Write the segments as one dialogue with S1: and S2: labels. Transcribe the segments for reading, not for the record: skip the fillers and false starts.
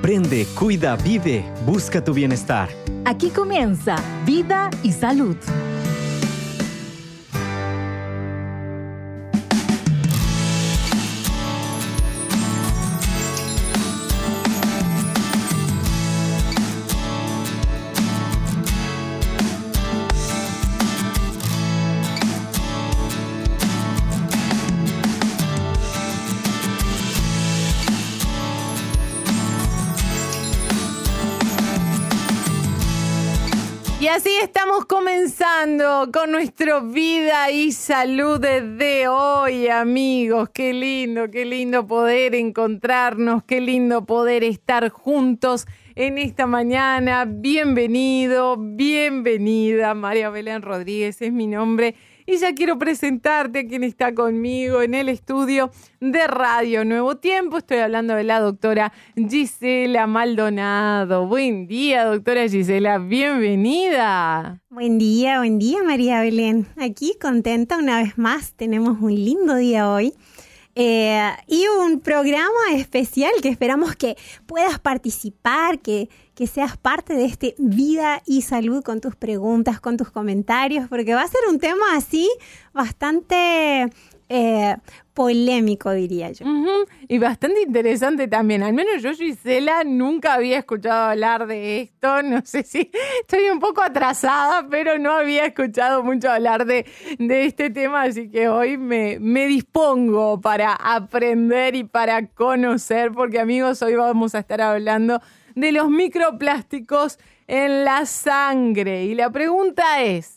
S1: Aprende, cuida, vive, busca tu bienestar.
S2: Aquí comienza Vida y Salud.
S3: Y así estamos comenzando con nuestro Vida y Salud de hoy, amigos. Qué lindo poder encontrarnos, qué lindo poder estar juntos en esta mañana. Bienvenido, bienvenida. María Belén Rodríguez es mi nombre. Y ya quiero presentarte a quien está conmigo en el estudio de Radio Nuevo Tiempo. Estoy hablando de la doctora Gisela Maldonado. Buen día, doctora Gisela. Bienvenida.
S4: Buen día, María Belén. Aquí contenta una vez más. Tenemos un lindo día hoy. Y un programa especial que esperamos que puedas participar, que seas parte de este Vida y Salud con tus preguntas, con tus comentarios, porque va a ser un tema así bastante polémico, diría yo.
S3: Y bastante interesante también. Al menos yo, Gisela, nunca había escuchado hablar de esto. No sé si estoy un poco atrasada, pero no había escuchado mucho hablar de este tema. Así que hoy me dispongo para aprender y para conocer, porque amigos, hoy vamos a estar hablando de los microplásticos en la sangre. Y la pregunta es,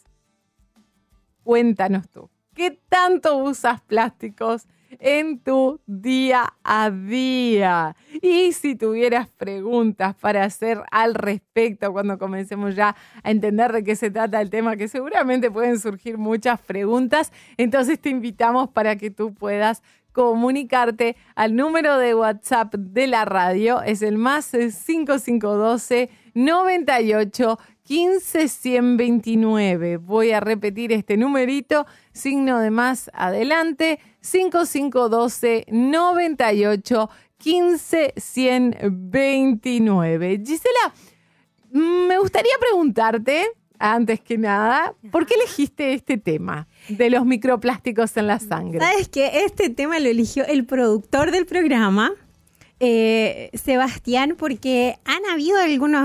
S3: cuéntanos tú, ¿qué tanto usas plásticos en tu día a día? Y si tuvieras preguntas para hacer al respecto cuando comencemos ya a entender de qué se trata el tema, que seguramente pueden surgir muchas preguntas, entonces te invitamos para que tú puedas comunicarte al número de WhatsApp de la radio. Es el más 5512 98 15 129. Voy a repetir este numerito, signo de más adelante, 5512 98 15 129. Gisela, me gustaría preguntarte, antes que nada, ¿por qué elegiste este tema de los microplásticos en la sangre?
S4: Sabes que este tema lo eligió el productor del programa, Sebastián, porque han habido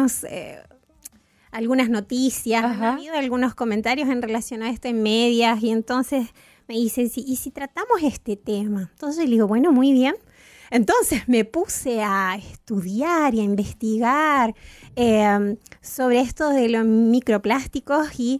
S4: algunas noticias, han habido algunos comentarios en relación a esto en medias, y entonces me dice, ¿y si tratamos este tema? Entonces le digo, bueno, muy bien. Entonces me puse a estudiar y a investigar sobre esto de los microplásticos y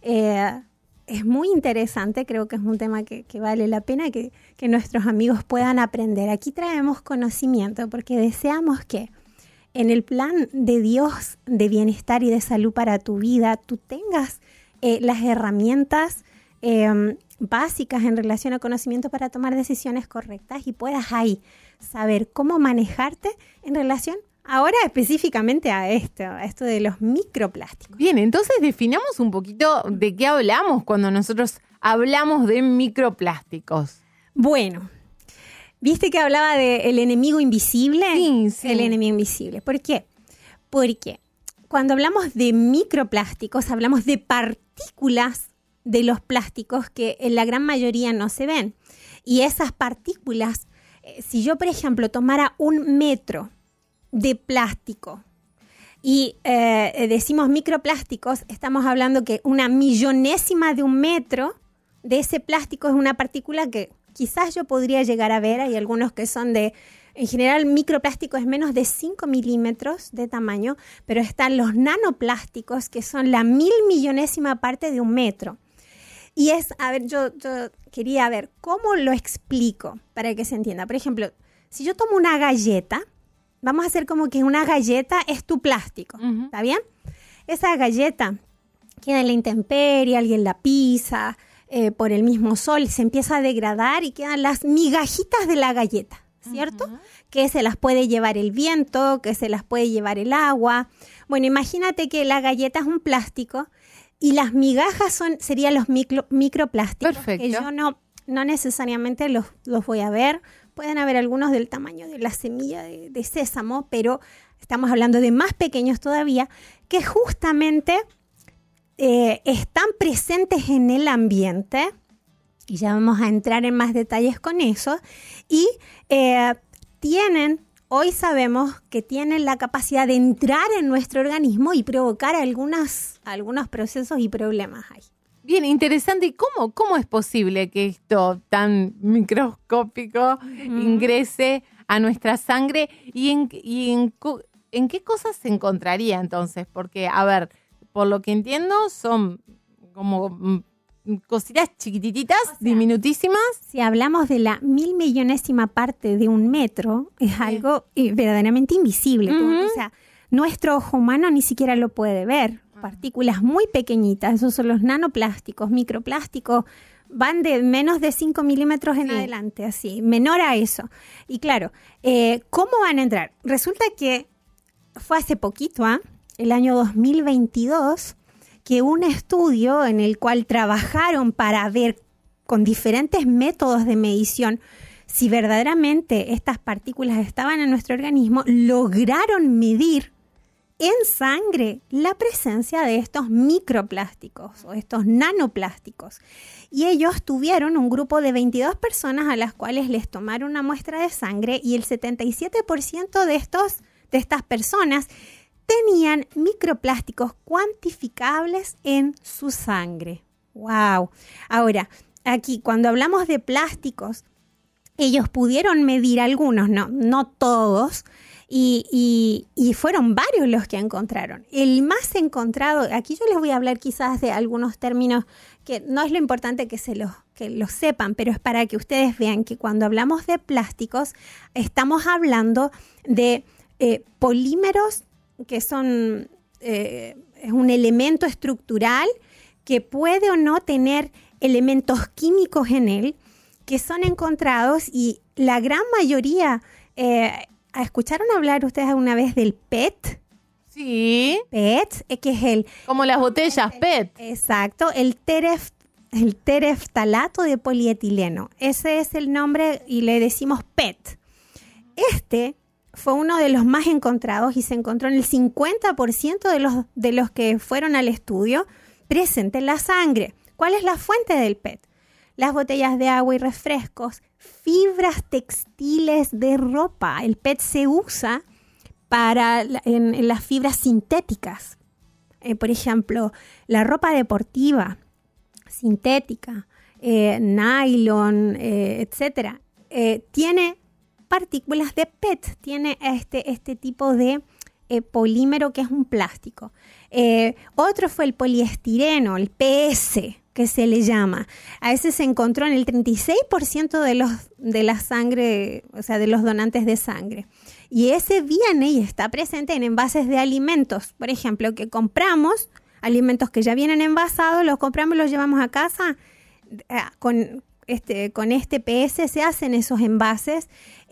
S4: es muy interesante. Creo que es un tema que vale la pena que nuestros amigos puedan aprender. Aquí traemos conocimiento porque deseamos que en el plan de Dios de bienestar y de salud para tu vida, tú tengas las herramientas básicas en relación al conocimiento para tomar decisiones correctas y puedas ahí saber cómo manejarte en relación ahora específicamente a esto de los microplásticos.
S3: Bien, entonces definamos un poquito de qué hablamos cuando nosotros hablamos de microplásticos.
S4: Bueno, ¿viste que hablaba del enemigo invisible?
S3: Sí.
S4: El enemigo invisible. ¿Por qué? Porque cuando hablamos de microplásticos, hablamos de partículas de los plásticos que en la gran mayoría no se ven. Y esas partículas, si yo, por ejemplo, tomara 1 metro de plástico y decimos microplásticos, estamos hablando que 1/1000ª de 1 metro de ese plástico es una partícula que quizás yo podría llegar a ver. Hay algunos que son en general, microplástico es menos de 5 milímetros de tamaño, pero están los nanoplásticos que son la 1000.000.000ª parte de 1 metro. Y yo quería ver cómo lo explico para que se entienda. Por ejemplo, si yo tomo una galleta, vamos a hacer como que una galleta es tu plástico, ¿está bien? Esa galleta queda en la intemperie, alguien la pisa, por el mismo sol, se empieza a degradar y quedan las migajitas de la galleta, ¿cierto? Que se las puede llevar el viento, que se las puede llevar el agua. Bueno, imagínate que la galleta es un plástico y las migajas serían los microplásticos.
S3: Perfecto.
S4: Que yo no necesariamente los voy a ver pueden haber algunos del tamaño de la semilla de sésamo, pero estamos hablando de más pequeños todavía, que justamente están presentes en el ambiente, y ya vamos a entrar en más detalles con eso, y hoy sabemos que tienen la capacidad de entrar en nuestro organismo y provocar algunos procesos y problemas ahí.
S3: Bien, interesante. ¿Y cómo es posible que esto tan microscópico ingrese a nuestra sangre? ¿Y en qué cosas se encontraría entonces? Porque, a ver, por lo que entiendo, son como cositas chiquititas, o sea, diminutísimas.
S4: Si hablamos de la 1.000.000.000ª parte de un metro, es algo verdaderamente invisible. O sea, nuestro ojo humano ni siquiera lo puede ver. Partículas muy pequeñitas, esos son los nanoplásticos, microplásticos, van de menos de 5 milímetros en adelante, así, menor a eso. Y claro, ¿cómo van a entrar? Resulta que fue hace poquito, el año 2022, que un estudio en el cual trabajaron para ver con diferentes métodos de medición si verdaderamente estas partículas estaban en nuestro organismo, lograron medir en sangre la presencia de estos microplásticos o estos nanoplásticos. Y ellos tuvieron un grupo de 22 personas a las cuales les tomaron una muestra de sangre y el 77% de estas personas tenían microplásticos cuantificables en su sangre. ¡Wow! Ahora, aquí cuando hablamos de plásticos, ellos pudieron medir algunos, no todos, y fueron varios los que encontraron. El más encontrado, aquí yo les voy a hablar quizás de algunos términos que no es lo importante que los sepan, pero es para que ustedes vean que cuando hablamos de plásticos, estamos hablando de polímeros que son es un elemento estructural que puede o no tener elementos químicos en él, que son encontrados, y la gran mayoría, ¿escucharon hablar ustedes alguna vez del PET?
S3: Sí.
S4: PET, que es
S3: como las botellas PET.
S4: Exacto, el tereftalato de polietileno. Ese es el nombre y le decimos PET. Este fue uno de los más encontrados y se encontró en el 50% de los que fueron al estudio presente en la sangre. ¿Cuál es la fuente del PET? Las botellas de agua y refrescos, fibras textiles de ropa. El PET se usa en las fibras sintéticas. Por ejemplo, la ropa deportiva sintética, nylon, etcétera, tiene partículas de PET, tiene este tipo de polímero que es un plástico. Otro fue el poliestireno, el PS, que se le llama. A ese se encontró en el 36% de la sangre, o sea, de los donantes de sangre. Y ese viene y está presente en envases de alimentos. Por ejemplo, que compramos alimentos que ya vienen envasados, los compramos y los llevamos a casa. Con este PS se hacen esos envases,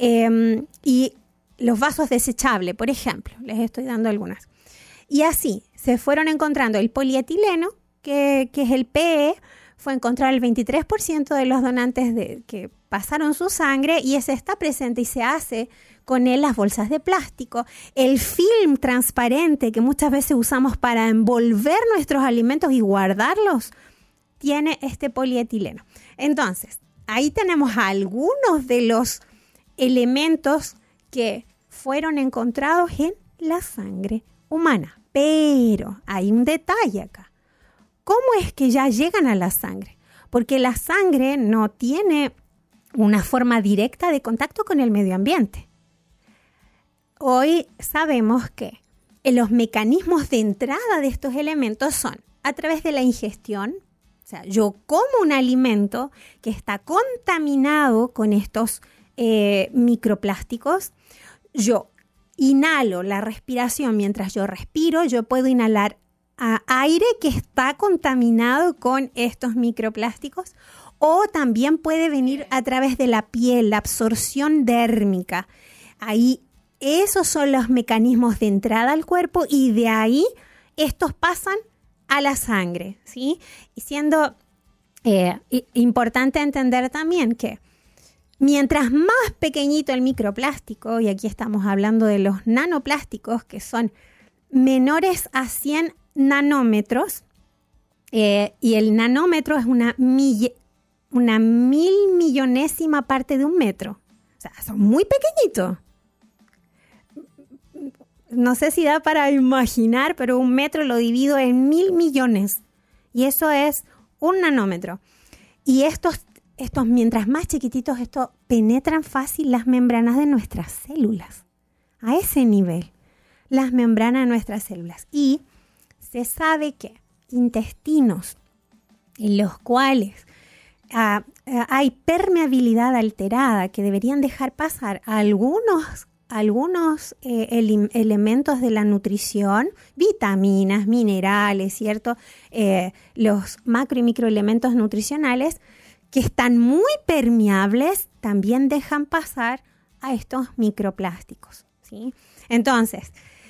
S4: y los vasos desechables, por ejemplo, les estoy dando algunas. Y así se fueron encontrando el polietileno, que es el PE, fue encontrar el 23% de los donantes que pasaron su sangre, y ese está presente y se hace con él las bolsas de plástico. El film transparente que muchas veces usamos para envolver nuestros alimentos y guardarlos, tiene este polietileno. Entonces, ahí tenemos algunos de los elementos que fueron encontrados en la sangre humana. Pero hay un detalle acá. ¿Cómo es que ya llegan a la sangre? Porque la sangre no tiene una forma directa de contacto con el medio ambiente. Hoy sabemos que los mecanismos de entrada de estos elementos son a través de la ingestión. O sea, yo como un alimento que está contaminado con estos microplásticos, yo inhalo la respiración. Mientras yo respiro, yo puedo inhalar aire que está contaminado con estos microplásticos, o también puede venir a través de la piel, la absorción dérmica. Ahí, esos son los mecanismos de entrada al cuerpo, y de ahí estos pasan a la sangre, ¿sí? Y siendo importante entender también que mientras más pequeñito el microplástico, y aquí estamos hablando de los nanoplásticos, que son menores a 100 nanómetros, y el nanómetro es una mil millonésima parte de un metro. O sea, son muy pequeñitos. No sé si da para imaginar, pero un metro lo divido en 1.000 millones. Y eso es un nanómetro. Y estos mientras más chiquititos, estos penetran fácil las membranas de nuestras células. A ese nivel, las membranas de nuestras células. Y se sabe que intestinos en los cuales hay permeabilidad alterada que deberían dejar pasar algunos elementos de la nutrición, vitaminas, minerales, ¿cierto? Los macro y microelementos nutricionales que están muy permeables también dejan pasar a estos microplásticos, ¿sí? Entonces,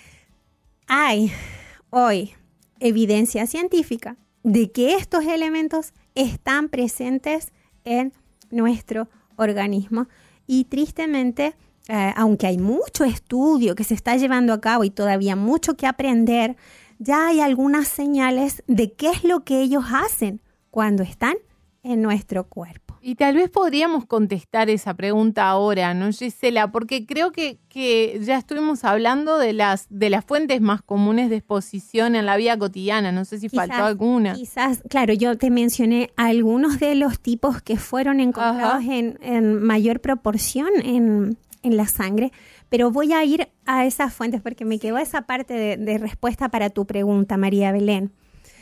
S4: hay hoy evidencia científica de que estos elementos están presentes en nuestro organismo y tristemente, aunque hay mucho estudio que se está llevando a cabo y todavía mucho que aprender, ya hay algunas señales de qué es lo que ellos hacen cuando están en nuestro cuerpo.
S3: Y tal vez podríamos contestar esa pregunta ahora, ¿no, Gisela? Porque creo que ya estuvimos hablando de las fuentes más comunes de exposición en la vida cotidiana. No sé si faltó alguna.
S4: Quizás, claro, yo te mencioné algunos de los tipos que fueron encontrados en mayor proporción en la sangre, pero voy a ir a esas fuentes porque me quedó esa parte de respuesta para tu pregunta, María Belén.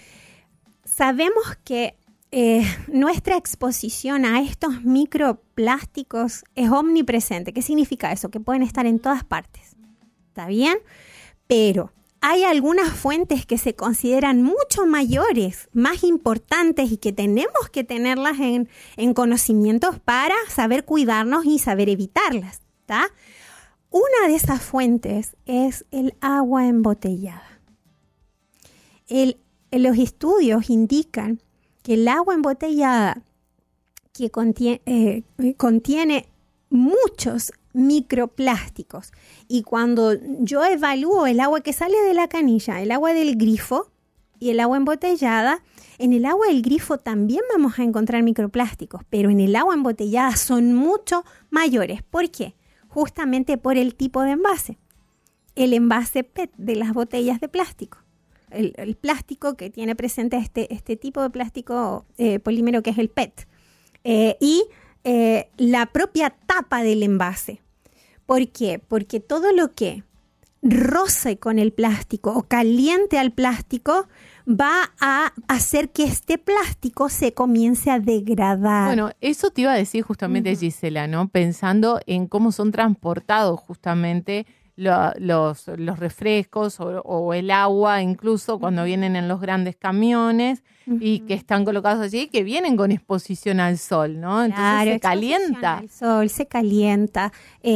S4: Sabemos que nuestra exposición a estos microplásticos es omnipresente. ¿Qué significa eso? Que pueden estar en todas partes. ¿Está bien? Pero hay algunas fuentes que se consideran mucho mayores, más importantes y que tenemos que tenerlas en conocimientos para saber cuidarnos y saber evitarlas. ¿Está? Una de esas fuentes es el agua embotellada. Los estudios indican que el agua embotellada que contiene muchos microplásticos, y cuando yo evalúo el agua que sale de la canilla, el agua del grifo y el agua embotellada, en el agua del grifo también vamos a encontrar microplásticos, pero en el agua embotellada son mucho mayores. ¿Por qué? Justamente por el tipo de envase. El envase PET de las botellas de plástico. El plástico que tiene presente este tipo de plástico polímero que es el PET. Y la propia tapa del envase. ¿Por qué? Porque todo lo que roce con el plástico o caliente al plástico va a hacer que este plástico se comience a degradar.
S3: Bueno, eso te iba a decir justamente, Gisela, ¿no? Pensando en cómo son transportados justamente los refrescos o el agua, incluso cuando vienen en los grandes camiones y que están colocados allí, que vienen con exposición al sol, ¿no? Entonces claro, se calienta.
S4: Al sol, se calienta.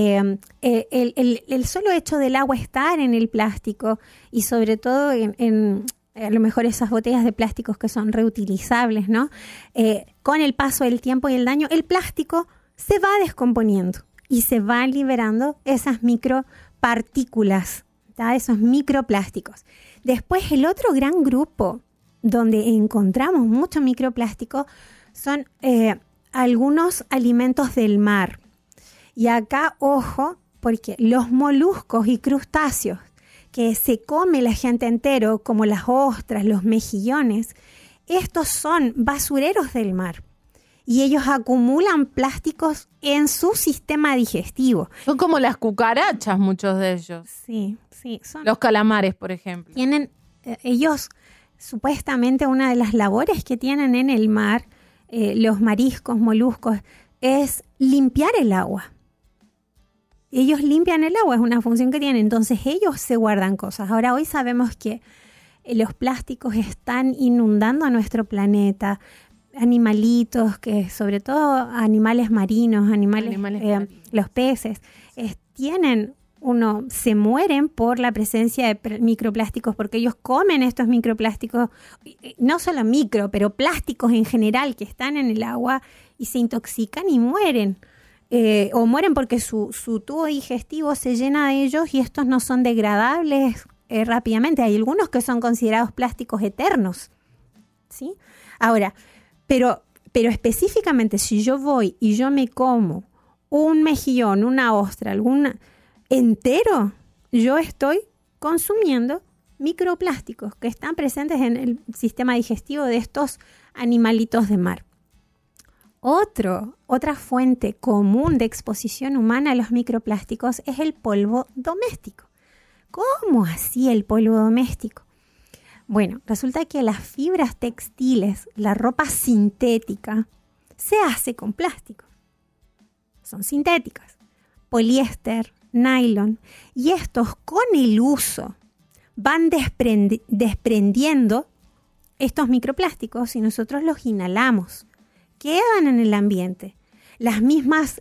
S4: El solo hecho del agua estar en el plástico y sobre todo en a lo mejor esas botellas de plásticos que son reutilizables, ¿no? Con el paso del tiempo y el daño, el plástico se va descomponiendo y se van liberando esas micropartículas, ¿tá? Esos microplásticos. Después, el otro gran grupo donde encontramos mucho microplástico son algunos alimentos del mar. Y acá, ojo, porque los moluscos y crustáceos que se come la gente entero, como las ostras, los mejillones, estos son basureros del mar. Y ellos acumulan plásticos en su sistema digestivo.
S3: Son como las cucarachas, muchos de ellos.
S4: Sí, sí. Son
S3: los calamares, por ejemplo.
S4: Tienen, ellos, supuestamente, una de las labores que tienen en el mar, los mariscos, moluscos, es limpiar el agua. Ellos limpian el agua, es una función que tienen. Entonces, ellos se guardan cosas. Ahora, hoy sabemos que los plásticos están inundando a nuestro planeta. Animalitos, que sobre todo animales marinos, los peces, se mueren por la presencia de microplásticos, porque ellos comen estos microplásticos, no solo pero plásticos en general que están en el agua y se intoxican y mueren. o mueren porque su tubo digestivo se llena de ellos y estos no son degradables rápidamente. Hay algunos que son considerados plásticos eternos, ¿sí? Ahora, pero específicamente si yo voy y yo me como un mejillón, una ostra, alguna entero, yo estoy consumiendo microplásticos que están presentes en el sistema digestivo de estos animalitos de mar. Otra fuente común de exposición humana a los microplásticos es el polvo doméstico. ¿Cómo así el polvo doméstico? Bueno, resulta que las fibras textiles, la ropa sintética, se hace con plástico. Son sintéticas, poliéster, nylon, y estos con el uso van desprendiendo estos microplásticos y nosotros los inhalamos. Quedan en el ambiente. Las mismas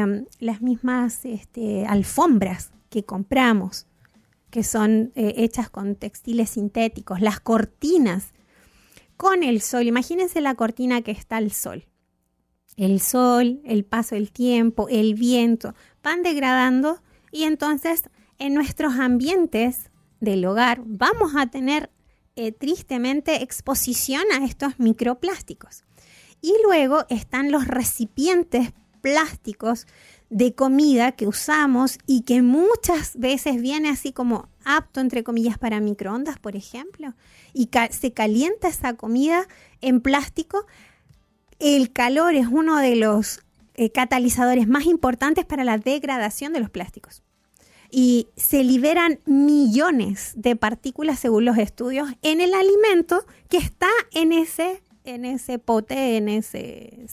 S4: alfombras que compramos, que son hechas con textiles sintéticos, las cortinas, con el sol. Imagínense la cortina que está al sol. El sol, el paso del tiempo, el viento, van degradando y entonces en nuestros ambientes del hogar vamos a tener tristemente exposición a estos microplásticos. Y luego están los recipientes plásticos de comida que usamos y que muchas veces viene así como apto, entre comillas, para microondas, por ejemplo, y se calienta esa comida en plástico. El calor es uno de los catalizadores más importantes para la degradación de los plásticos. Y se liberan millones de partículas, según los estudios, en el alimento que está en ese pote, en ese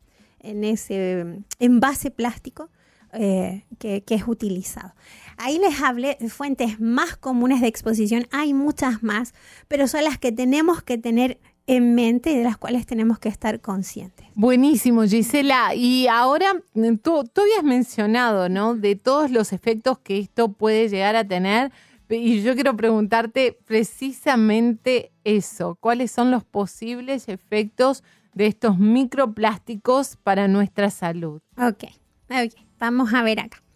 S4: envase plástico que es utilizado. Ahí les hablé de fuentes más comunes de exposición. Hay muchas más, pero son las que tenemos que tener en mente y de las cuales tenemos que estar conscientes.
S3: Buenísimo, Gisela. Y ahora tú habías mencionado, ¿no?, de todos los efectos que esto puede llegar a tener. Y yo quiero preguntarte precisamente eso. ¿Cuáles son los posibles efectos de estos microplásticos para nuestra salud?
S4: Ok. Vamos a ver acá.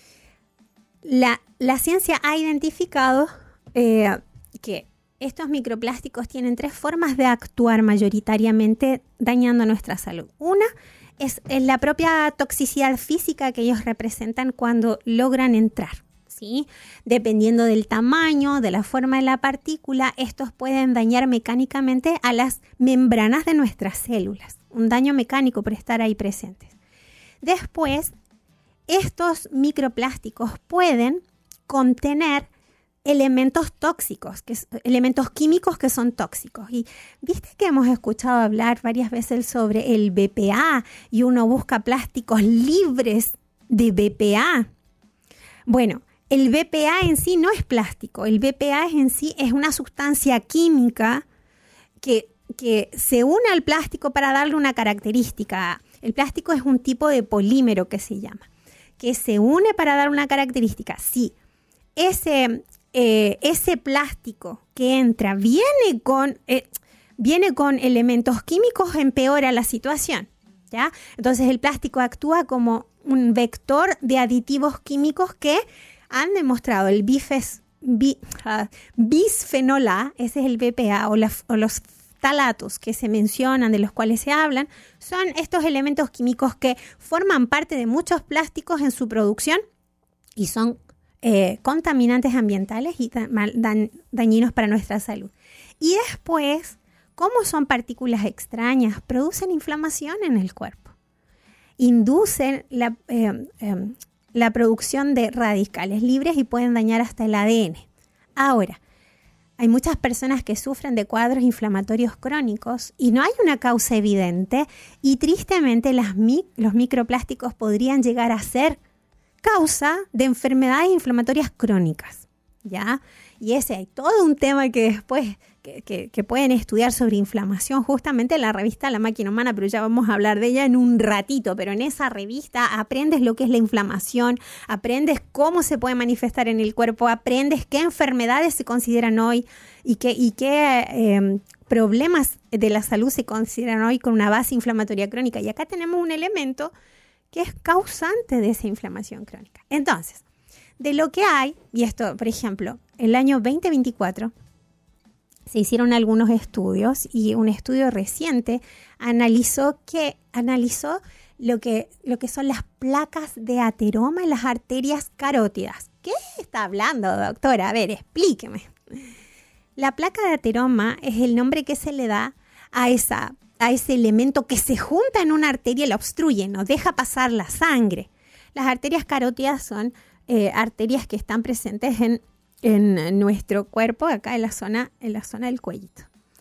S4: La ciencia ha identificado que estos microplásticos tienen 3 formas de actuar mayoritariamente dañando nuestra salud. Una es la propia toxicidad física que ellos representan cuando logran entrar, ¿sí? Dependiendo del tamaño, de la forma de la partícula, estos pueden dañar mecánicamente a las membranas de nuestras células. Un daño mecánico por estar ahí presentes. Después, estos microplásticos pueden contener elementos tóxicos, elementos químicos que son tóxicos. Y viste que hemos escuchado hablar varias veces sobre el BPA y uno busca plásticos libres de BPA. Bueno, el BPA en sí no es plástico. El BPA en sí es una sustancia química que se une al plástico para darle una característica. El plástico es un tipo de polímero que se llama, que se une para dar una característica. Sí, ese plástico que entra viene con elementos químicos, empeora la situación, ¿ya? Entonces el plástico actúa como un vector de aditivos químicos que han demostrado el bisfenol A, ese es el BPA, o los talatos que se mencionan, de los cuales se hablan, son estos elementos químicos que forman parte de muchos plásticos en su producción y son contaminantes ambientales y dañinos para nuestra salud. Y después, como son partículas extrañas, producen inflamación en el cuerpo. Inducen la producción de radicales libres y pueden dañar hasta el ADN. Ahora, hay muchas personas que sufren de cuadros inflamatorios crónicos y no hay una causa evidente y tristemente los microplásticos podrían llegar a ser causa de enfermedades inflamatorias crónicas, ¿ya? Y ese hay todo un tema que después que pueden estudiar sobre inflamación justamente en la revista La Máquina Humana, pero ya vamos a hablar de ella en un ratito. Pero en esa revista aprendes lo que es la inflamación, aprendes cómo se puede manifestar en el cuerpo, aprendes qué enfermedades se consideran hoy y qué problemas de la salud se consideran hoy con una base inflamatoria crónica. Y acá tenemos un elemento que es causante de esa inflamación crónica. Entonces, de lo que hay, y esto, por ejemplo, el año 2024 se hicieron algunos estudios y un estudio reciente analizó lo que son las placas de ateroma en las arterias carótidas. ¿Qué está hablando, doctora? A ver, explíqueme. La placa de ateroma es el nombre que se le da a ese elemento que se junta en una arteria y la obstruye, no deja pasar la sangre. Las arterias carótidas son arterias que están presentes en nuestro cuerpo, acá en la zona del cuellito.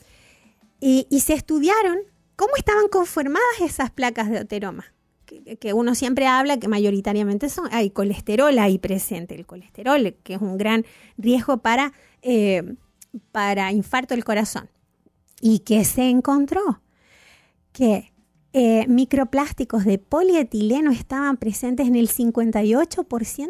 S4: Y se estudiaron cómo estaban conformadas esas placas de ateroma. Que uno siempre habla que mayoritariamente hay colesterol ahí presente. El colesterol, que es un gran riesgo para infarto del corazón. ¿Y qué se encontró? Que microplásticos de polietileno estaban presentes en el 58%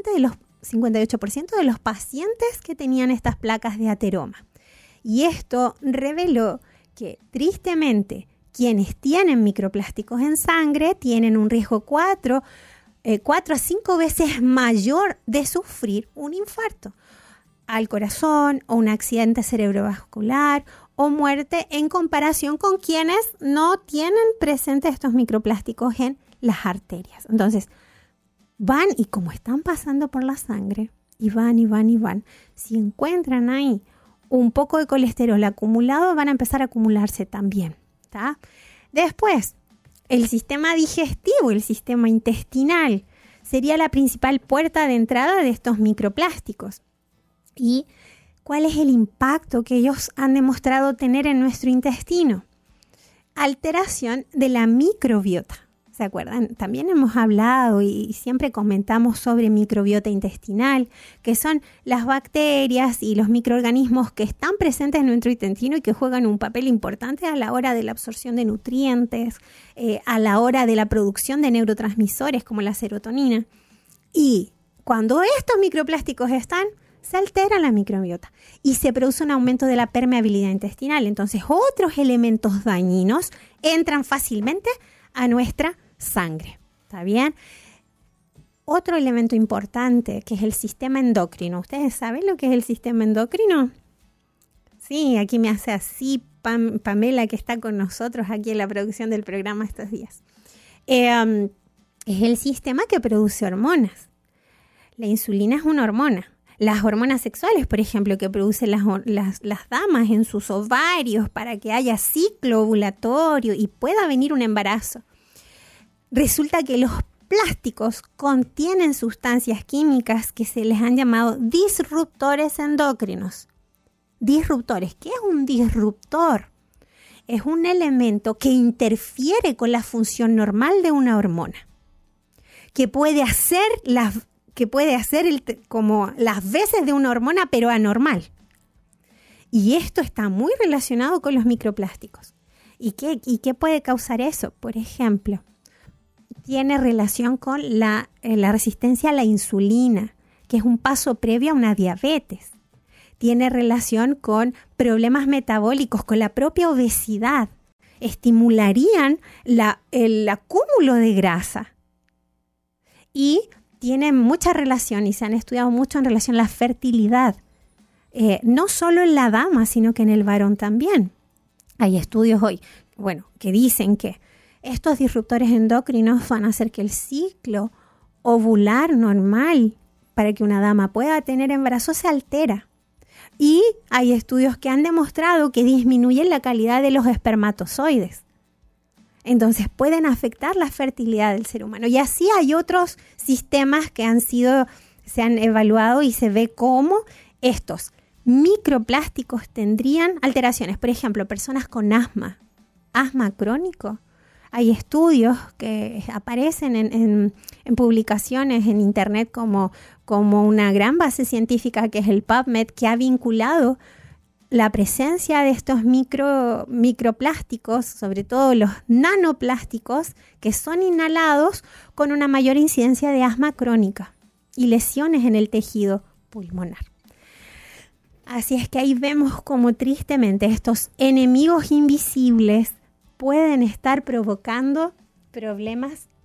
S4: de los pacientes que tenían estas placas de ateroma. Y esto reveló que, tristemente, quienes tienen microplásticos en sangre tienen un riesgo 4 a 5 veces mayor de sufrir un infarto al corazón o un accidente cerebrovascular o muerte en comparación con quienes no tienen presentes estos microplásticos en las arterias. Entonces, van y como están pasando por la sangre, y van, si encuentran ahí un poco de colesterol acumulado, van a empezar a acumularse también. ¿Tá? Después, el sistema digestivo, el sistema intestinal, sería la principal puerta de entrada de estos microplásticos. ¿Y cuál es el impacto que ellos han demostrado tener en nuestro intestino? Alteración de la microbiota. ¿Se acuerdan? También hemos hablado y siempre comentamos sobre microbiota intestinal, que son las bacterias y los microorganismos que están presentes en nuestro intestino y que juegan un papel importante a la hora de la absorción de nutrientes, a la hora de la producción de neurotransmisores como la serotonina. Y cuando estos microplásticos están, se altera la microbiota y se produce un aumento de la permeabilidad intestinal. Entonces, otros elementos dañinos entran fácilmente a nuestra sangre. ¿Está bien? Otro elemento importante que es el sistema endocrino. ¿Ustedes saben lo que es el sistema endocrino? Sí, aquí me hace así Pamela, que está con nosotros aquí en la producción del programa estos días. Es el sistema que produce hormonas. La insulina es una hormona. Las hormonas sexuales, por ejemplo, que producen las damas en sus ovarios para que haya ciclo ovulatorio y pueda venir un embarazo. Resulta que los plásticos contienen sustancias químicas que se les han llamado disruptores endocrinos. Disruptores. ¿Qué es un disruptor? Es un elemento que interfiere con la función normal de una hormona, que puede hacer como las veces de una hormona, pero anormal. Y esto está muy relacionado con los microplásticos. ¿Y qué puede causar eso? Por ejemplo, tiene relación con la resistencia a la insulina, que es un paso previo a una diabetes. Tiene relación con problemas metabólicos, con la propia obesidad. Estimularían el acúmulo de grasa. Y tiene mucha relación, y se han estudiado mucho en relación a la fertilidad. No solo en la dama, sino que en el varón también. Hay estudios hoy, que dicen que estos disruptores endocrinos van a hacer que el ciclo ovular normal para que una dama pueda tener embarazo se altera. Y hay estudios que han demostrado que disminuyen la calidad de los espermatozoides. Entonces pueden afectar la fertilidad del ser humano. Y así hay otros sistemas que se han evaluado y se ve cómo estos microplásticos tendrían alteraciones. Por ejemplo, personas con asma crónico. Hay estudios que aparecen en publicaciones en internet como una gran base científica que es el PubMed, que ha vinculado la presencia de estos microplásticos, sobre todo los nanoplásticos, que son inhalados con una mayor incidencia de asma crónica y lesiones en el tejido pulmonar. Así es que ahí vemos cómo tristemente estos enemigos invisibles pueden estar provocando problemas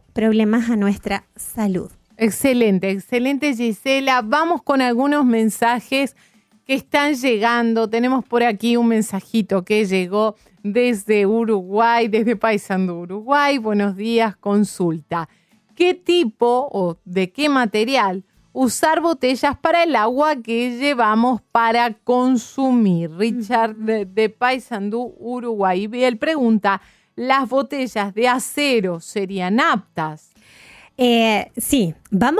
S4: problemas a nuestra salud.
S3: Excelente, excelente, Gisela. Vamos con algunos mensajes que están llegando. Tenemos por aquí un mensajito que llegó desde Uruguay, desde Paysandú, Uruguay. Buenos días, consulta. ¿Qué tipo o de qué material usar botellas para el agua que llevamos para consumir? Richard de Paysandú, Uruguay. Y él pregunta, ¿las botellas de acero serían aptas?
S4: Sí,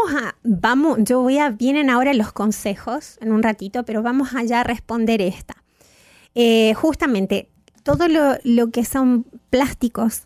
S4: vienen ahora los consejos en un ratito, pero vamos allá a responder esta. Justamente, todo lo que son plásticos,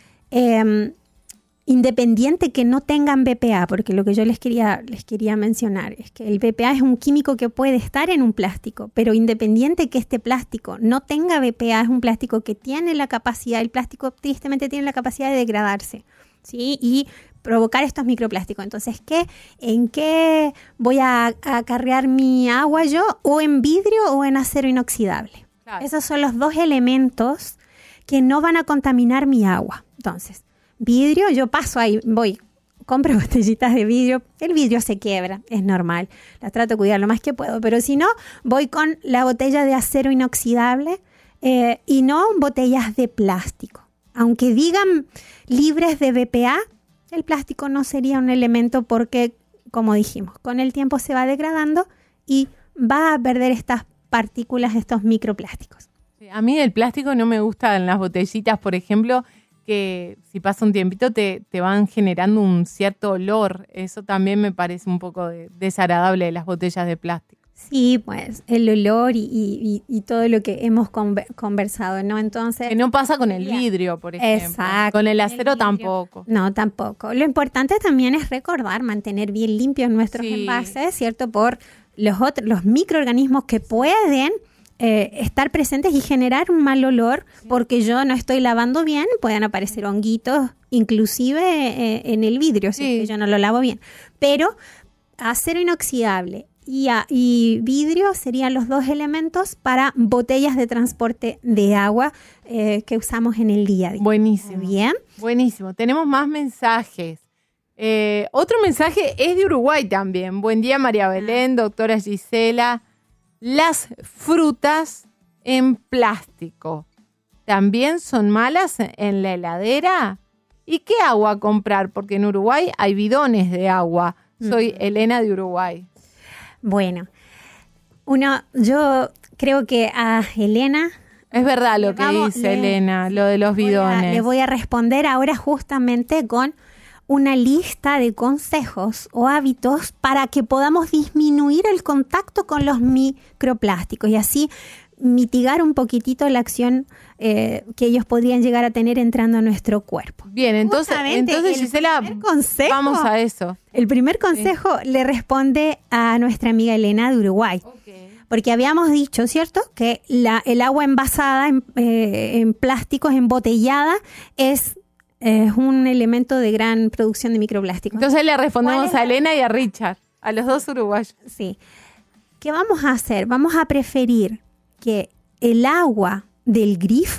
S4: independiente que no tengan BPA, porque lo que yo les quería mencionar es que el BPA es un químico que puede estar en un plástico, pero independiente que este plástico no tenga BPA, es un plástico que tiene la capacidad, el plástico tristemente tiene la capacidad de degradarse, ¿sí? Y provocar estos microplásticos. Entonces, ¿en qué voy a acarrear mi agua yo? ¿O en vidrio o en acero inoxidable? Claro. Esos son los dos elementos que no van a contaminar mi agua. Entonces, vidrio, yo paso ahí, compro botellitas de vidrio. El vidrio se quiebra, es normal. Las trato de cuidar lo más que puedo. Pero si no, voy con la botella de acero inoxidable y no botellas de plástico. Aunque digan libres de BPA, el plástico no sería un elemento porque, como dijimos, con el tiempo se va degradando y va a perder estas partículas, estos microplásticos.
S3: A mí el plástico no me gusta en las botellitas, por ejemplo, que si pasa un tiempito te van generando un cierto olor. Eso también me parece un poco desagradable de las botellas de plástico.
S4: Sí, pues el olor y todo lo que hemos conversado, ¿no? Entonces,
S3: que no pasa con el vidrio, por ejemplo.
S4: Exacto.
S3: Con el acero tampoco.
S4: No, tampoco. Lo importante también es recordar, mantener bien limpios nuestros envases, ¿cierto? Por los microorganismos que pueden estar presentes y generar un mal olor, porque yo no estoy lavando bien, pueden aparecer honguitos, inclusive en el vidrio, si es que yo no lo lavo bien. Pero acero inoxidable y vidrio serían los dos elementos para botellas de transporte de agua que usamos en el día a día.
S3: Buenísimo.
S4: Bien.
S3: Buenísimo. Tenemos más mensajes. Otro mensaje es de Uruguay también. Buen día, María Belén, doctora Gisela. Las frutas en plástico también son malas en la heladera. ¿Y qué agua comprar? Porque en Uruguay hay bidones de agua. Soy Elena de Uruguay.
S4: Bueno, yo creo que a Elena...
S3: Es verdad lo que dice Elena, lo de los bidones.
S4: Le voy a responder ahora justamente con una lista de consejos o hábitos para que podamos disminuir el contacto con los microplásticos y así mitigar un poquitito la acción que ellos podrían llegar a tener entrando a nuestro cuerpo.
S3: Bien, entonces Gisela, vamos a eso.
S4: El primer consejo le responde a nuestra amiga Elena de Uruguay. Okay. Porque habíamos dicho, ¿cierto?, que el agua envasada en plásticos, embotellada, es un elemento de gran producción de microplásticos.
S3: Entonces le respondemos a Elena y a Richard, a los dos uruguayos.
S4: Sí. ¿Qué vamos a hacer? Vamos a preferir que el agua del grifo,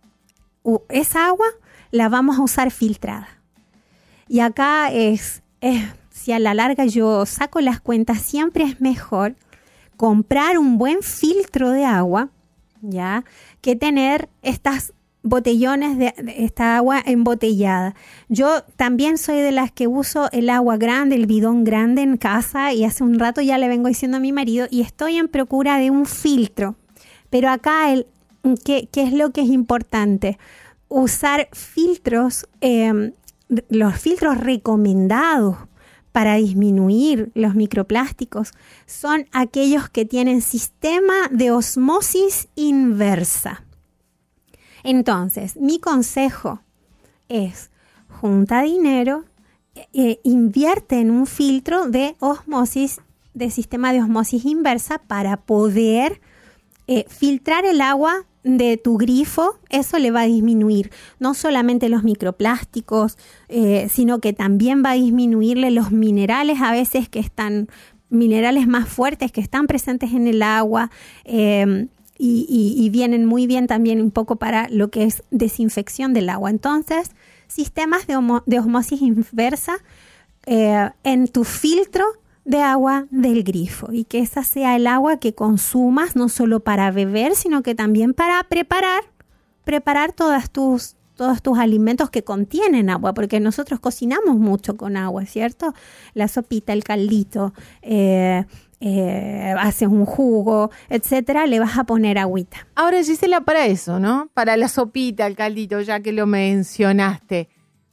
S4: esa agua, la vamos a usar filtrada. Y acá si a la larga yo saco las cuentas, siempre es mejor comprar un buen filtro de agua, ¿ya?, que tener estas botellones de esta agua embotellada. Yo también soy de las que uso el agua grande, el bidón grande en casa, y hace un rato ya le vengo diciendo a mi marido y estoy en procura de un filtro. Pero acá, ¿qué es lo que es importante? Usar filtros, los filtros recomendados para disminuir los microplásticos son aquellos que tienen sistema de osmosis inversa. Entonces, mi consejo es: junta dinero, invierte en un filtro de sistema de osmosis inversa para poder filtrar el agua de tu grifo. Eso le va a disminuir no solamente los microplásticos, sino que también va a disminuirle los minerales a veces minerales más fuertes que están presentes en el agua, y vienen muy bien también un poco para lo que es desinfección del agua. Entonces, sistemas de osmosis inversa en tu filtro de agua del grifo, y que esa sea el agua que consumas no solo para beber, sino que también para preparar todos tus alimentos que contienen agua, porque nosotros cocinamos mucho con agua, ¿cierto? La sopita, el caldito, haces un jugo, etcétera, le vas a poner agüita.
S3: Ahora, Gisela, para eso, ¿no? Para la sopita, el caldito, ya que lo mencionaste,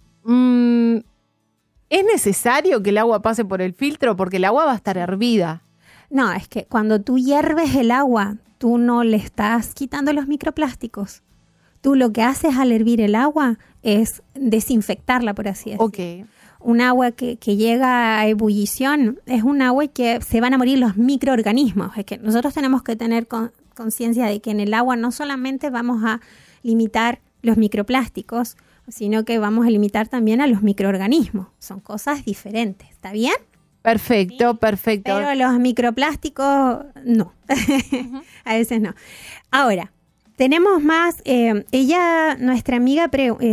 S3: ¿es necesario que el agua pase por el filtro? Porque el agua va a estar hervida.
S4: No, es que cuando tú hierves el agua, tú no le estás quitando los microplásticos. Tú lo que haces al hervir el agua es desinfectarla, por así decirlo.
S3: Ok.
S4: Un agua que llega a ebullición es un agua que se van a morir los microorganismos. Es que nosotros tenemos que tener conciencia de que en el agua no solamente vamos a limitar los microplásticos, sino que vamos a limitar también a los microorganismos. Son cosas diferentes, ¿está bien?
S3: Perfecto,
S4: ¿Sí?
S3: perfecto.
S4: Pero los microplásticos, no. A veces no. Ahora, tenemos más. Nuestra amiga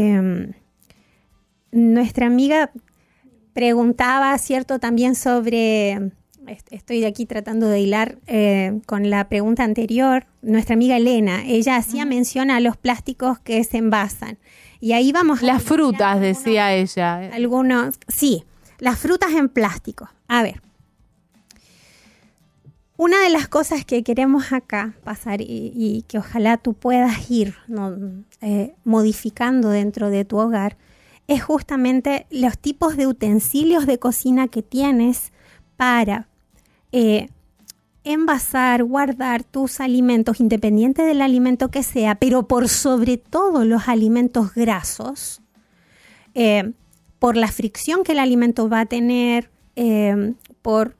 S4: preguntaba, ¿cierto? También sobre, estoy aquí tratando de hilar con la pregunta anterior, nuestra amiga Elena, ella hacía mención a los plásticos que se envasan. Y ahí vamos a...
S3: Las frutas, decía ella.
S4: Algunos, sí, las frutas en plástico. A ver, una de las cosas que queremos acá pasar y que ojalá tú puedas ir modificando dentro de tu hogar es justamente los tipos de utensilios de cocina que tienes para envasar, guardar tus alimentos, independiente del alimento que sea, pero por sobre todo los alimentos grasos, por la fricción que el alimento va a tener, por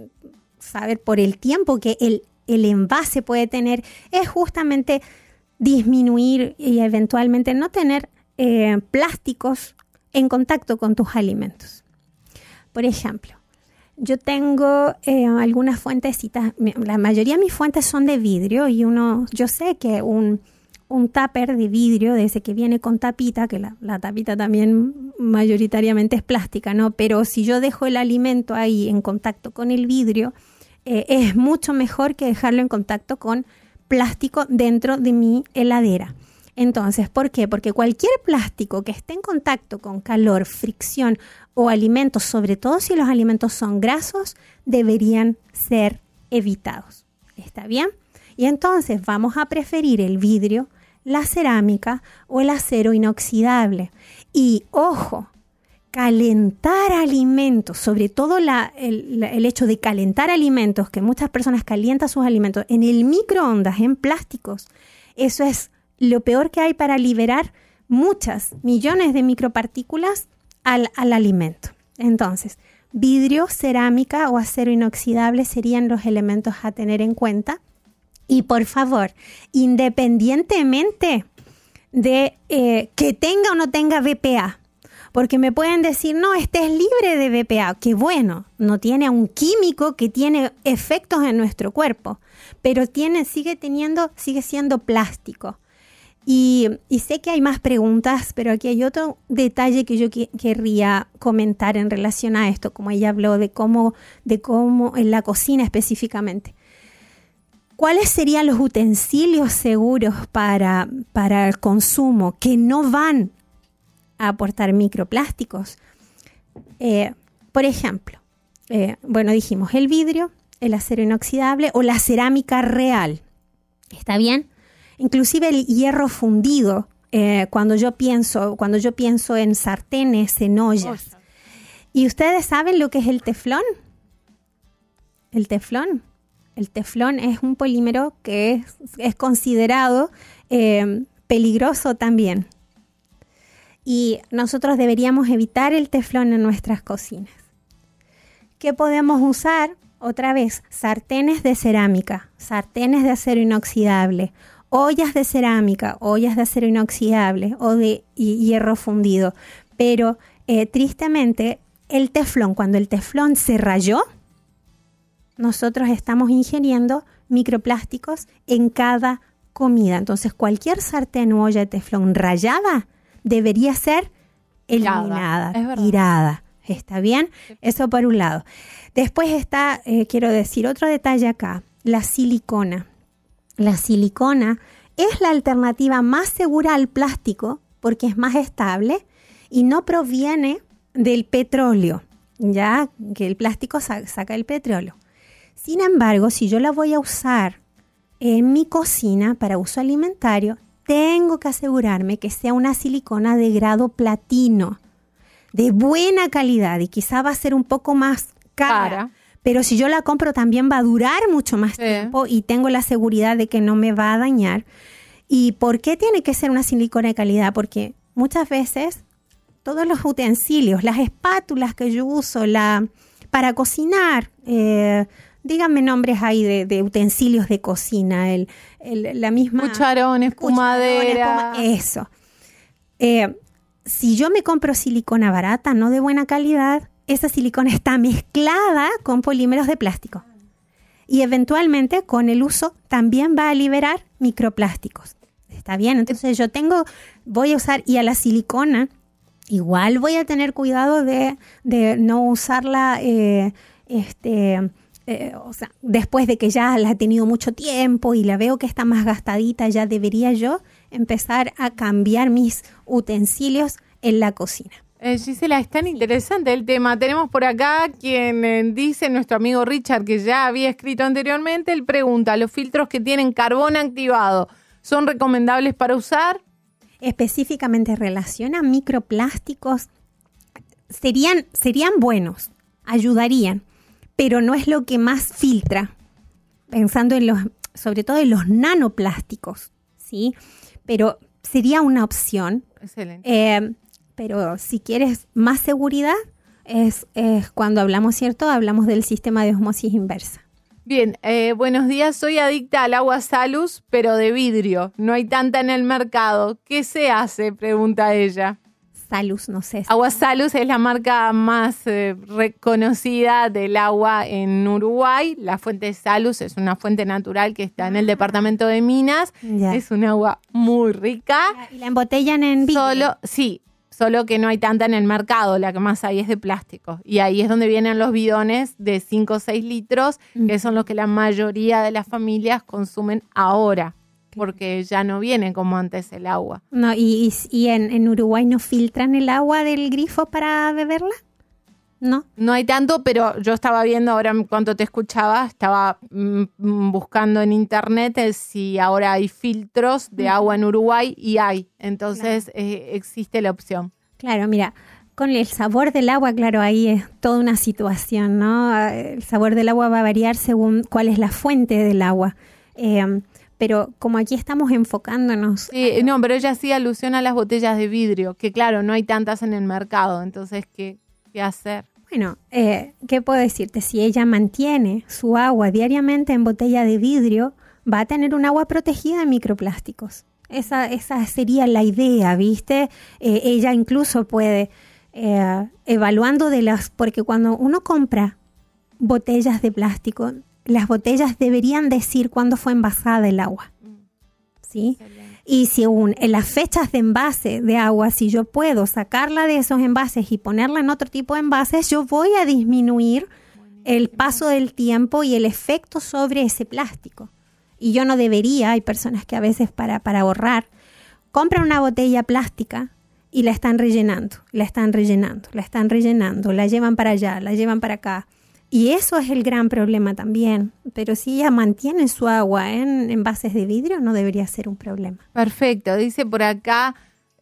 S4: el tiempo que el envase puede tener, es justamente disminuir y eventualmente no tener plásticos en contacto con tus alimentos. Por ejemplo, yo tengo algunas fuentecitas, la mayoría de mis fuentes son de vidrio y yo sé que un tupper de vidrio, de ese que viene con tapita, que la tapita también mayoritariamente es plástica, ¿no? Pero si yo dejo el alimento ahí en contacto con el vidrio, es mucho mejor que dejarlo en contacto con plástico dentro de mi heladera. Entonces, ¿por qué? Porque cualquier plástico que esté en contacto con calor, fricción o alimentos, sobre todo si los alimentos son grasos, deberían ser evitados. ¿Está bien? Y entonces vamos a preferir el vidrio, la cerámica o el acero inoxidable. Y ojo, calentar alimentos, sobre todo el hecho de calentar alimentos, que muchas personas calientan sus alimentos en el microondas, en plásticos, eso es lo peor que hay para liberar muchas millones de micropartículas al alimento. Entonces, vidrio, cerámica o acero inoxidable serían los elementos a tener en cuenta. Y por favor, independientemente de que tenga o no tenga BPA, porque me pueden decir, no, este es libre de BPA. Que bueno, no tiene un químico que tiene efectos en nuestro cuerpo, pero sigue siendo plástico. Y sé que hay más preguntas, pero aquí hay otro detalle que yo querría comentar en relación a esto, como ella habló de cómo en la cocina específicamente. ¿Cuáles serían los utensilios seguros para el consumo que no van a aportar microplásticos? Por ejemplo, dijimos el vidrio, el acero inoxidable o la cerámica real. ¿Está bien? Inclusive el hierro fundido, cuando yo pienso en sartenes, en ollas. ¿Y ustedes saben lo que es el teflón? El teflón es un polímero que es considerado peligroso también. Y nosotros deberíamos evitar el teflón en nuestras cocinas. ¿Qué podemos usar? Otra vez, sartenes de cerámica, sartenes de acero inoxidable, ollas de cerámica, ollas de acero inoxidable o de hierro fundido. Pero tristemente, el teflón, cuando el teflón se rayó, nosotros estamos ingiriendo microplásticos en cada comida. Entonces, cualquier sartén u olla de teflón rayada debería ser eliminada,
S3: es verdad.
S4: tirada. ¿Está bien? Eso por un lado. Después está, quiero decir, otro detalle acá, la silicona. La silicona es la alternativa más segura al plástico porque es más estable y no proviene del petróleo, ya que el plástico saca el petróleo. Sin embargo, si yo la voy a usar en mi cocina para uso alimentario, tengo que asegurarme que sea una silicona de grado platino, de buena calidad, y quizá va a ser un poco más cara. Pero si yo la compro también va a durar mucho más tiempo y tengo la seguridad de que no me va a dañar. ¿Y por qué tiene que ser una silicona de calidad? Porque muchas veces todos los utensilios, las espátulas que yo uso para cocinar, díganme nombres ahí de utensilios de cocina, la misma...
S3: Cucharones, espumadera.
S4: Eso. Si yo me compro silicona barata, no de buena calidad, esa silicona está mezclada con polímeros de plástico. Y eventualmente con el uso también va a liberar microplásticos. ¿Está bien? Entonces voy a usar, y a la silicona igual voy a tener cuidado de no usarla o sea, después de que ya la he tenido mucho tiempo y la veo que está más gastadita, ya debería yo empezar a cambiar mis utensilios en la cocina.
S3: Gisela, es tan interesante el tema. Tenemos por acá quien dice, nuestro amigo Richard, que ya había escrito anteriormente, él pregunta, ¿los filtros que tienen carbón activado son recomendables para usar?
S4: Específicamente relaciona microplásticos, serían buenos, ayudarían, pero no es lo que más filtra, pensando sobre todo en los nanoplásticos, ¿sí? Pero sería una opción.
S3: Excelente.
S4: Pero si quieres más seguridad, es cuando hablamos, ¿cierto? Hablamos del sistema de osmosis inversa.
S3: Bien, buenos días. Soy adicta al agua Salus, pero de vidrio. No hay tanta en el mercado. ¿Qué se hace?, pregunta ella.
S4: Salus, no sé.
S3: Agua Salus es la marca más reconocida del agua en Uruguay. La fuente Salus es una fuente natural que está en el departamento de Minas.
S4: Ya.
S3: Es un agua muy rica.
S4: ¿Y la embotellan en vidrio?
S3: Solo que no hay tanta en el mercado, la que más hay es de plástico. Y ahí es donde vienen los bidones de 5 o 6 litros, que son los que la mayoría de las familias consumen ahora, porque ya no viene como antes el agua.
S4: No, ¿y en Uruguay no filtran el agua del grifo para beberla? ¿No?
S3: No hay tanto, pero yo estaba viendo ahora cuando te escuchaba, estaba buscando en internet si ahora hay filtros de agua en Uruguay, y hay. Entonces existe la opción.
S4: Claro, mira, con el sabor del agua, claro, ahí es toda una situación, ¿no? El sabor del agua va a variar según cuál es la fuente del agua. Pero como aquí estamos enfocándonos...
S3: No, pero ella sí alusiona a las botellas de vidrio, que claro, no hay tantas en el mercado. Entonces, ¿qué hacer?
S4: Bueno, ¿qué puedo decirte? Si ella mantiene su agua diariamente en botella de vidrio, va a tener un agua protegida de microplásticos. Esa sería la idea, ¿viste? Ella incluso puede, evaluando porque cuando uno compra botellas de plástico, las botellas deberían decir cuándo fue envasada el agua, ¿sí? Excelente. Y según en las fechas de envase de agua, si yo puedo sacarla de esos envases y ponerla en otro tipo de envases, yo voy a disminuir el paso del tiempo y el efecto sobre ese plástico. Y yo no debería, hay personas que a veces para ahorrar, compran una botella plástica y la están rellenando, la llevan para allá, la llevan para acá. Y eso es el gran problema también. Pero si ella mantiene su agua en envases de vidrio, no debería ser un problema.
S3: Perfecto. Dice por acá,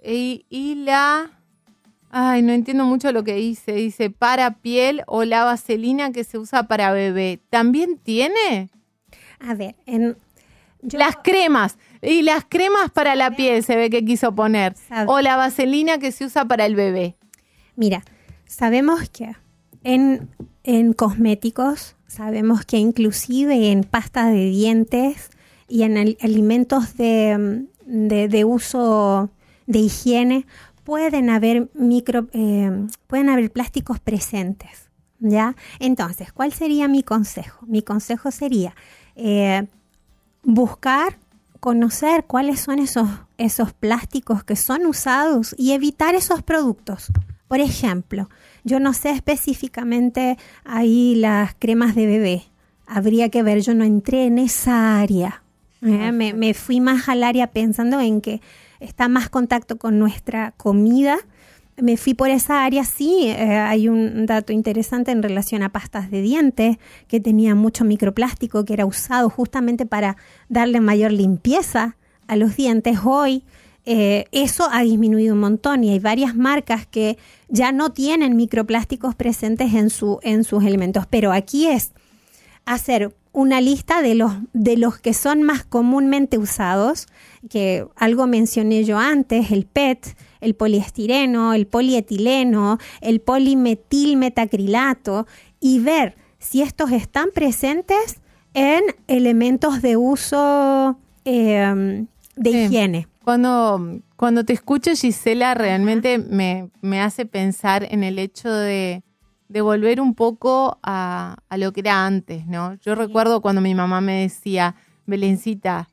S3: no entiendo mucho lo que dice. Dice, para piel o la vaselina que se usa para bebé. ¿También tiene?
S4: A ver,
S3: las cremas. Y las cremas para la piel se ve que quiso poner. O la vaselina que se usa para el bebé.
S4: Mira, sabemos que en cosméticos, sabemos que inclusive en pasta de dientes y en alimentos de uso de higiene pueden haber plásticos presentes, ¿ya? Entonces, ¿cuál sería mi consejo? Mi consejo sería buscar conocer cuáles son esos plásticos que son usados y evitar esos productos. Por ejemplo, yo no sé específicamente ahí las cremas de bebé. Habría que ver, yo no entré en esa área. Me fui más al área pensando en que está más contacto con nuestra comida. Me fui por esa área, sí. Hay un dato interesante en relación a pastas de dientes que tenía mucho microplástico, que era usado justamente para darle mayor limpieza a los dientes. Hoy eso ha disminuido un montón y hay varias marcas que ya no tienen microplásticos presentes en sus elementos. Pero aquí es hacer una lista de los que son más comúnmente usados, que algo mencioné yo antes: el PET, el poliestireno, el polietileno, el polimetilmetacrilato, y ver si estos están presentes en elementos de uso de higiene.
S3: Cuando te escucho, Gisela, realmente me hace pensar en el hecho de volver un poco a lo que era antes, ¿no? Yo recuerdo cuando mi mamá me decía: Belencita,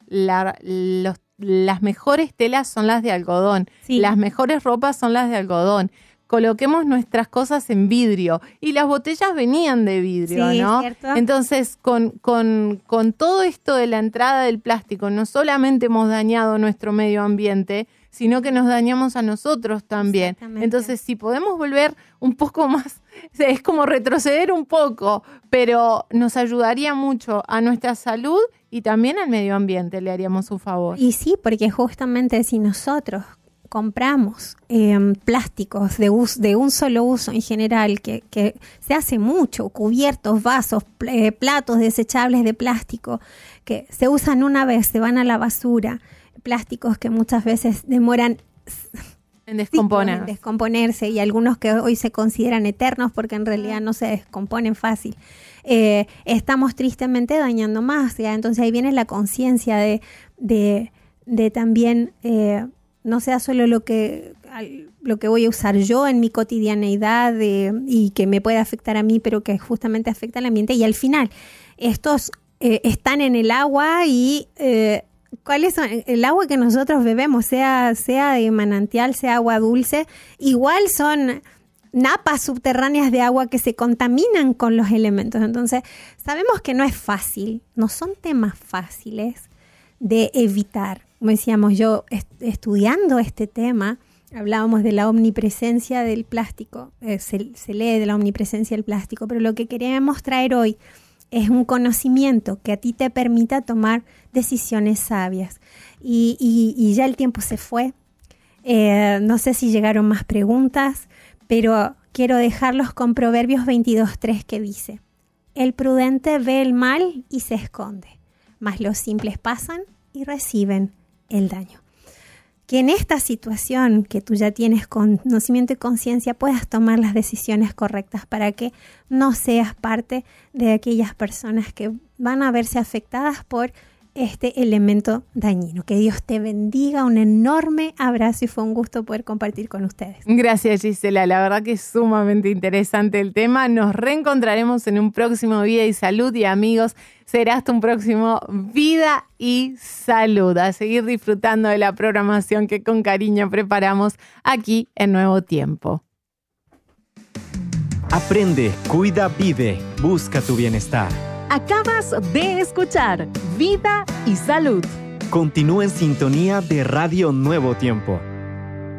S3: las mejores telas son las de algodón, sí. Las mejores ropas son las de algodón. Coloquemos nuestras cosas en vidrio. Y las botellas venían de vidrio, sí, ¿no? ¿Cierto? Entonces, con todo esto de la entrada del plástico, no solamente hemos dañado nuestro medio ambiente, sino que nos dañamos a nosotros también. Entonces, si podemos volver un poco más, es como retroceder un poco, pero nos ayudaría mucho a nuestra salud y también al medio ambiente, le haríamos un favor.
S4: Y sí, porque justamente si nosotros compramos plásticos de un solo uso en general, que se hace mucho, cubiertos, vasos, platos desechables de plástico, que se usan una vez, se van a la basura, plásticos que muchas veces demoran
S3: en
S4: descomponerse, y algunos que hoy se consideran eternos porque en realidad no se descomponen fácil. Estamos tristemente dañando más, ¿ya? Entonces ahí viene la conciencia de también no sea solo lo que voy a usar yo en mi cotidianeidad y que me puede afectar a mí, pero que justamente afecta al ambiente. Y al final, estos están en el agua y ¿cuáles son? El agua que nosotros bebemos, sea de manantial, sea agua dulce, igual son napas subterráneas de agua que se contaminan con los elementos. Entonces, sabemos que no es fácil, no son temas fáciles de evitar. Como decíamos, yo estudiando este tema, hablábamos de la omnipresencia del plástico, se lee de la omnipresencia del plástico, pero lo que queremos traer hoy es un conocimiento que a ti te permita tomar decisiones sabias. Y ya el tiempo se fue. No sé si llegaron más preguntas, pero quiero dejarlos con Proverbios 22:3, que dice: el prudente ve el mal y se esconde, mas los simples pasan y reciben el daño. Que en esta situación que tú ya tienes conocimiento y conciencia puedas tomar las decisiones correctas para que no seas parte de aquellas personas que van a verse afectadas por este elemento dañino. Que Dios te bendiga, un enorme abrazo y fue un gusto poder compartir con ustedes.
S3: Gracias, Gisela, la verdad que es sumamente interesante el tema. Nos reencontraremos en un próximo Vida y Salud y amigos, será hasta un próximo Vida y Salud. A seguir disfrutando de la programación que con cariño preparamos aquí en Nuevo Tiempo.
S1: Aprende, cuida, vive, busca tu bienestar.
S2: Acabas de escuchar Vida y Salud.
S1: Continúa en sintonía de Radio Nuevo Tiempo.